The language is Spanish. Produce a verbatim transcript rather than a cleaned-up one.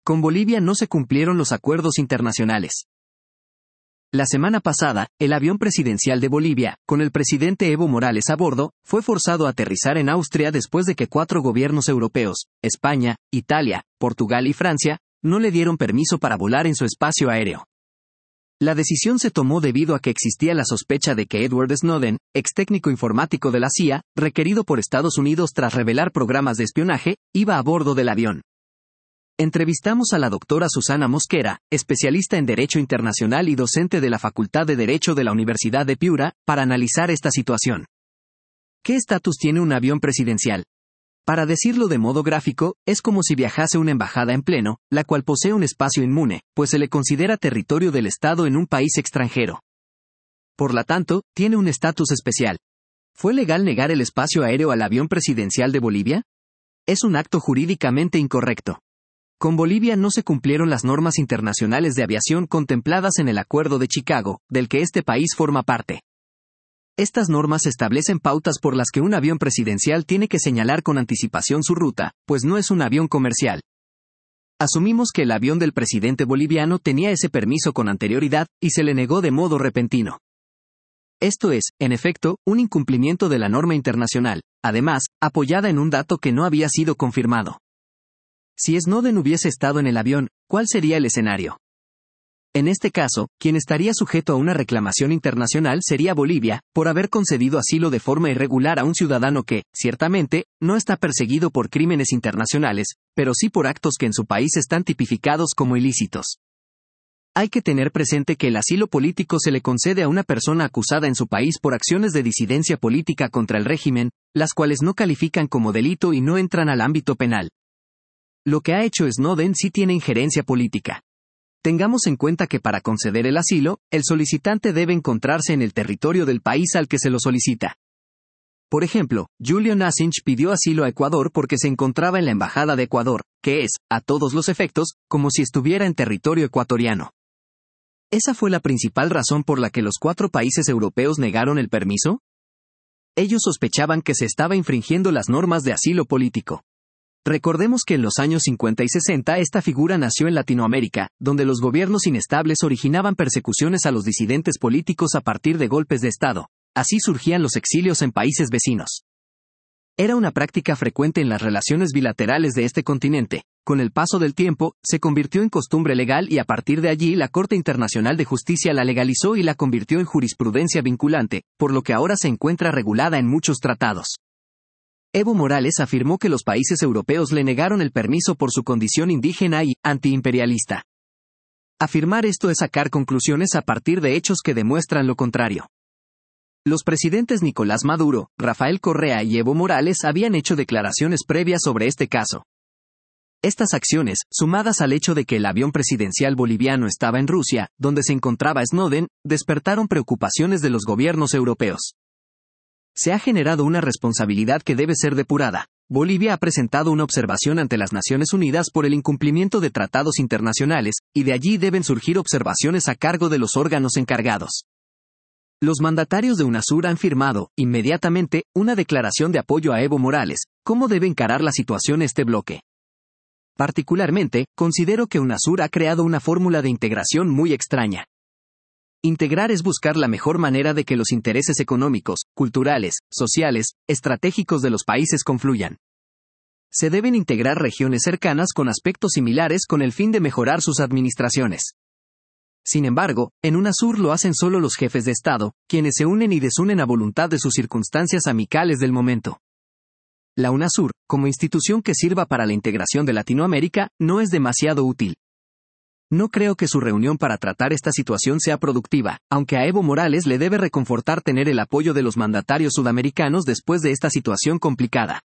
Con Bolivia no se cumplieron los acuerdos internacionales. La semana pasada, el avión presidencial de Bolivia, con el presidente Evo Morales a bordo, fue forzado a aterrizar en Austria después de que cuatro gobiernos europeos, España, Italia, Portugal y Francia, no le dieron permiso para volar en su espacio aéreo. La decisión se tomó debido a que existía la sospecha de que Edward Snowden, ex técnico informático de la C I A, requerido por Estados Unidos tras revelar programas de espionaje, iba a bordo del avión. Entrevistamos a la doctora Susana Mosquera, especialista en Derecho Internacional y docente de la Facultad de Derecho de la Universidad de Piura, para analizar esta situación. ¿Qué estatus tiene un avión presidencial? Para decirlo de modo gráfico, es como si viajase una embajada en pleno, la cual posee un espacio inmune, pues se le considera territorio del Estado en un país extranjero. Por lo tanto, tiene un estatus especial. ¿Fue legal negar el espacio aéreo al avión presidencial de Bolivia? Es un acto jurídicamente incorrecto. Con Bolivia no se cumplieron las normas internacionales de aviación contempladas en el Acuerdo de Chicago, del que este país forma parte. Estas normas establecen pautas por las que un avión presidencial tiene que señalar con anticipación su ruta, pues no es un avión comercial. Asumimos que el avión del presidente boliviano tenía ese permiso con anterioridad, y se le negó de modo repentino. Esto es, en efecto, un incumplimiento de la norma internacional, además, apoyada en un dato que no había sido confirmado. Si Snowden hubiese estado en el avión, ¿cuál sería el escenario? En este caso, quien estaría sujeto a una reclamación internacional sería Bolivia, por haber concedido asilo de forma irregular a un ciudadano que, ciertamente, no está perseguido por crímenes internacionales, pero sí por actos que en su país están tipificados como ilícitos. Hay que tener presente que el asilo político se le concede a una persona acusada en su país por acciones de disidencia política contra el régimen, las cuales no califican como delito y no entran al ámbito penal. Lo que ha hecho Snowden sí tiene injerencia política. Tengamos en cuenta que para conceder el asilo, el solicitante debe encontrarse en el territorio del país al que se lo solicita. Por ejemplo, Julian Assange pidió asilo a Ecuador porque se encontraba en la Embajada de Ecuador, que es, a todos los efectos, como si estuviera en territorio ecuatoriano. ¿Esa fue la principal razón por la que los cuatro países europeos negaron el permiso? Ellos sospechaban que se estaba infringiendo las normas de asilo político. Recordemos que en los años cincuenta y sesenta esta figura nació en Latinoamérica, donde los gobiernos inestables originaban persecuciones a los disidentes políticos a partir de golpes de Estado. Así surgían los exilios en países vecinos. Era una práctica frecuente en las relaciones bilaterales de este continente. Con el paso del tiempo, se convirtió en costumbre legal y a partir de allí la Corte Internacional de Justicia la legalizó y la convirtió en jurisprudencia vinculante, por lo que ahora se encuentra regulada en muchos tratados. Evo Morales afirmó que los países europeos le negaron el permiso por su condición indígena y antiimperialista. Afirmar esto es sacar conclusiones a partir de hechos que demuestran lo contrario. Los presidentes Nicolás Maduro, Rafael Correa y Evo Morales habían hecho declaraciones previas sobre este caso. Estas acciones, sumadas al hecho de que el avión presidencial boliviano estaba en Rusia, donde se encontraba Snowden, despertaron preocupaciones de los gobiernos europeos. Se ha generado una responsabilidad que debe ser depurada. Bolivia ha presentado una observación ante las Naciones Unidas por el incumplimiento de tratados internacionales, y de allí deben surgir observaciones a cargo de los órganos encargados. Los mandatarios de UNASUR han firmado, inmediatamente, una declaración de apoyo a Evo Morales. ¿Cómo debe encarar la situación este bloque? Particularmente, considero que UNASUR ha creado una fórmula de integración muy extraña. Integrar es buscar la mejor manera de que los intereses económicos, culturales, sociales, estratégicos de los países confluyan. Se deben integrar regiones cercanas con aspectos similares con el fin de mejorar sus administraciones. Sin embargo, en UNASUR lo hacen solo los jefes de Estado, quienes se unen y desunen a voluntad de sus circunstancias amicales del momento. La UNASUR, como institución que sirva para la integración de Latinoamérica, no es demasiado útil. No creo que su reunión para tratar esta situación sea productiva, aunque a Evo Morales le debe reconfortar tener el apoyo de los mandatarios sudamericanos después de esta situación complicada.